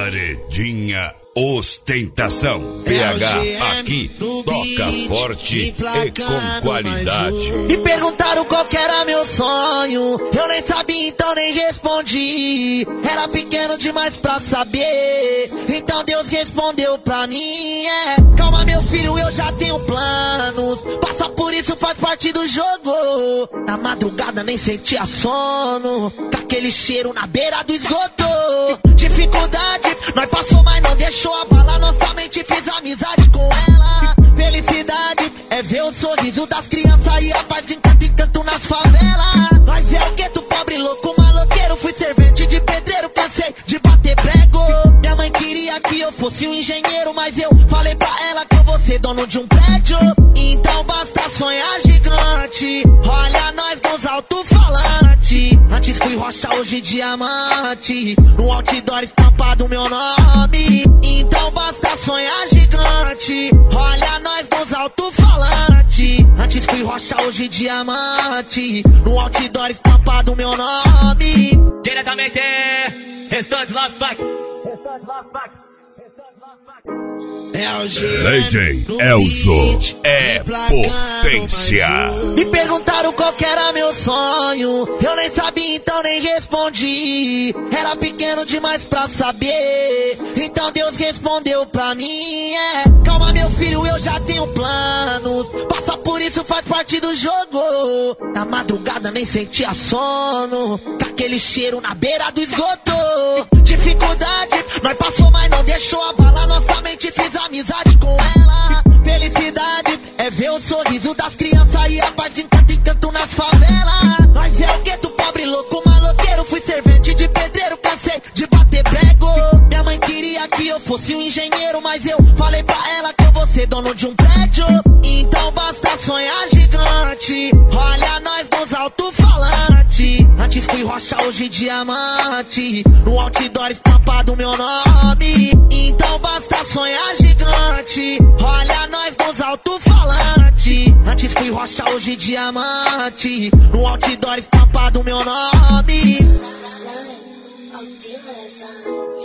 Paredinha Ostentação. PH aqui toca forte e com qualidade. Me perguntaram qual que era meu sonho, eu nem sabia, então nem respondi. Era pequeno demais pra saber, então Deus respondeu pra mim. Calma meu filho, eu já tenho planos, passa por isso, faz parte do jogo. Na madrugada nem sentia sono, com aquele cheiro na beira do esgoto. Dificuldade, nós passou, mas não deixou abalar nossa mente, fiz amizade com ela. Felicidade é ver o sorriso das crianças e a paz de canto em canto nas favelas. Nós é o gueto, pobre, louco, maloqueiro. Fui servente de pedreiro, cansei de bater prego. Minha mãe queria que eu fosse um engenheiro, mas eu falei pra ela que eu vou ser dono de um prédio. Então basta sonhar gigante, olha nós nos alto-falantes. Antes fui rocha, hoje diamante, no outdoor estampado meu nome. Então basta sonhar gigante, olha nós nos alto-falantes. Antes fui rocha, hoje diamante, no outdoor estampado meu nome. Diretamente, Restante Love Fuck. Lady Elzo é potência. Me perguntaram qual que era meu sonho, eu nem sabia, então nem respondi. Era pequeno demais pra saber, então Deus respondeu pra mim. Calma meu filho, eu já tenho planos, passa por isso, faz parte do jogo. Na madrugada nem sentia sono, com aquele cheiro na beira do esgoto. Dificuldade, nós passou, mas não deixou abalar nossa mente, fiz amizade com ela. Felicidade é ver o sorriso das crianças e a paz de canto em canto nas favelas. Nós é o gueto, pobre, louco, maloqueiro. Fui servente de pedreiro, cansei de bater prego. Minha mãe queria que eu fosse um engenheiro, mas eu falei pra ela que eu vou ser dono de um prédio. Então basta sonhar gigante, olha nós nos alto-falantes. Antes fui rocha, hoje diamante, no outdoor estampado meu nome. Então basta sonhar gigante, olha nós nos alto-falantes. Antes fui rocha, hoje diamante, no outdoor estampado meu nome.